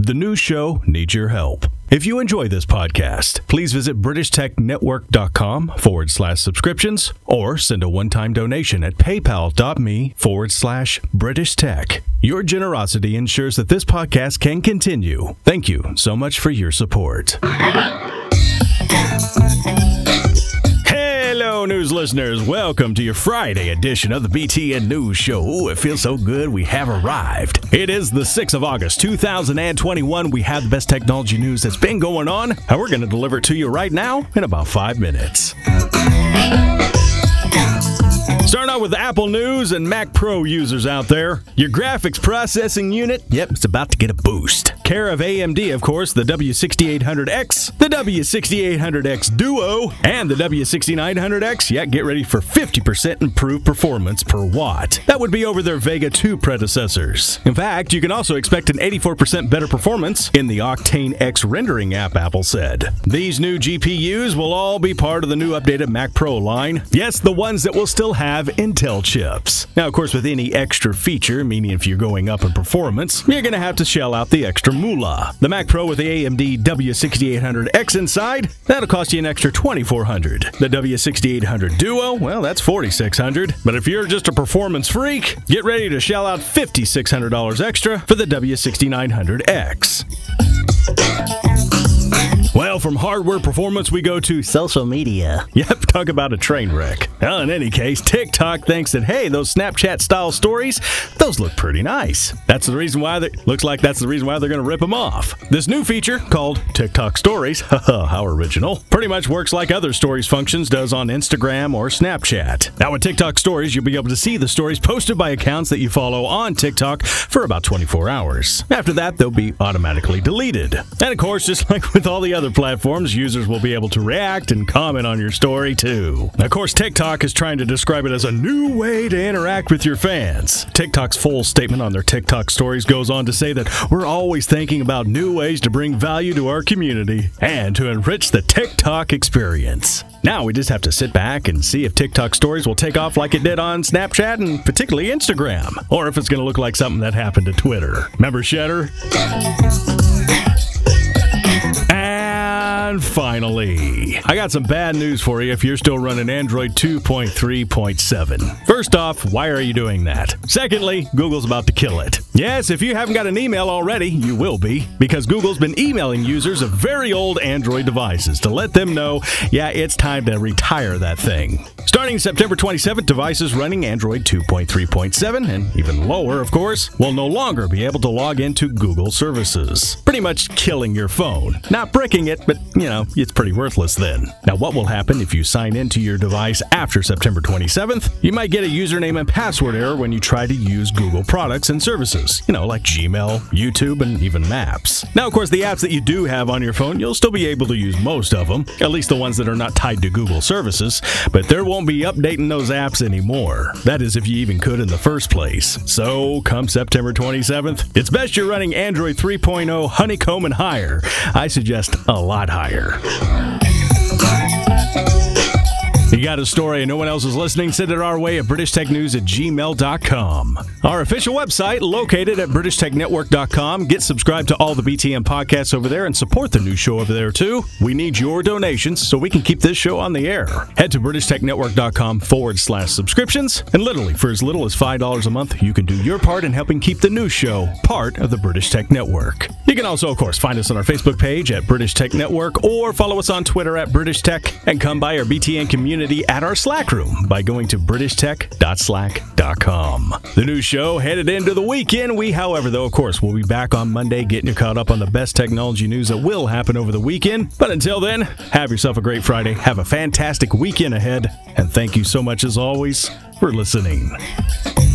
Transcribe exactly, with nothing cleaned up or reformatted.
The news show needs your help. If you enjoy this podcast, please visit BritishTechNetwork.com forward slash subscriptions or send a one-time donation at PayPal.me forward slash British Tech. Your generosity ensures that this podcast can continue. Thank you so much for your support. Hello, news listeners. Welcome to your Friday edition of the B T N News Show. Ooh, it feels so good. We have arrived. It is the sixth of August, two thousand twenty-one. We have the best technology news that's been going on, and we're going to deliver it to you right now in about five minutes. Starting out with Apple News and Mac Pro users out there. Your graphics processing unit, yep, it's about to get a boost. Care of A M D, of course, the W sixty-eight hundred X, the W sixty-eight hundred X Duo, and the W sixty-nine hundred X. Yeah, get ready for fifty percent improved performance per watt. That would be over their Vega two predecessors. In fact, you can also expect an eighty-four percent better performance in the Octane X rendering app, Apple said. These new G P Us will all be part of the new updated Mac Pro line. Yes, the ones that will still have Intel chips. Now, of course, with any extra feature, meaning if you're going up in performance, you're going to have to shell out the extra moolah. The Mac Pro with the A M D W sixty-eight hundred X inside, that'll cost you an extra twenty-four hundred dollars. The W sixty-eight hundred Duo, well, that's forty-six hundred dollars. But if you're just a performance freak, get ready to shell out fifty-six hundred dollars extra for the W sixty-nine hundred X. Well, from hardware performance, we go to social media. Yep, talk about a train wreck. Well, in any case, TikTok thinks that, hey, those Snapchat-style stories, those look pretty nice. That's the reason why they, looks like that's the reason why they're going to rip them off. This new feature, called TikTok Stories, haha, how original, pretty much works like other Stories functions does on Instagram or Snapchat. Now, with TikTok Stories, you'll be able to see the stories posted by accounts that you follow on TikTok for about twenty-four hours. After that, they'll be automatically deleted. And of course, just like with all the other platforms, users will be able to react and comment on your story too. Of course, TikTok is trying to describe it as a new way to interact with your fans. TikTok's full statement on their TikTok stories goes on to say that we're always thinking about new ways to bring value to our community and to enrich the TikTok experience. Now we just have to sit back and see if TikTok stories will take off like it did on Snapchat and particularly Instagram, or if it's going to look like something that happened to Twitter. Remember Shedder? And finally, I got some bad news for you if you're still running Android two point three point seven. First off, why are you doing that? Secondly, Google's about to kill it. Yes, if you haven't got an email already, you will be, because Google's been emailing users of very old Android devices to let them know, yeah, it's time to retire that thing. Starting September twenty-seventh, devices running Android two point three point seven, and even lower, of course, will no longer be able to log into Google services. Pretty much killing your phone. Not bricking it, but, you know, it's pretty worthless then. Now, what will happen if you sign into your device after September twenty-seventh? You might get a username and password error when you try to use Google products and services, you know, like Gmail, YouTube, and even Maps. Now, of course, the apps that you do have on your phone, you'll still be able to use most of them, at least the ones that are not tied to Google services, but there won't be updating those apps anymore. That is, if you even could in the first place. So, come September twenty-seventh, it's best you're running Android three point oh Honeycomb and higher. I suggest a lot higher. You got a story and no one else is listening? Send it our way at British Tech News at gmail dot com. Our official website, located at British Tech Network dot com. Get subscribed to all the B T N podcasts over there and support the new show over there too. We need your donations so we can keep this show on the air. Head to British Tech Network dot com forward slash subscriptions, and literally for as little as five dollars a month, you can do your part in helping keep the news show part of the British Tech Network. You can also, of course, find us on our Facebook page at British Tech Network, or follow us on Twitter at British Tech, and come by our B T N community at our Slack room by going to British Tech dot slack dot com. The new show headed into the weekend. We, however, though, of course, will be back on Monday getting you caught up on the best technology news that will happen over the weekend. But until then, have yourself a great Friday, have a fantastic weekend ahead, and thank you so much, as always, for listening.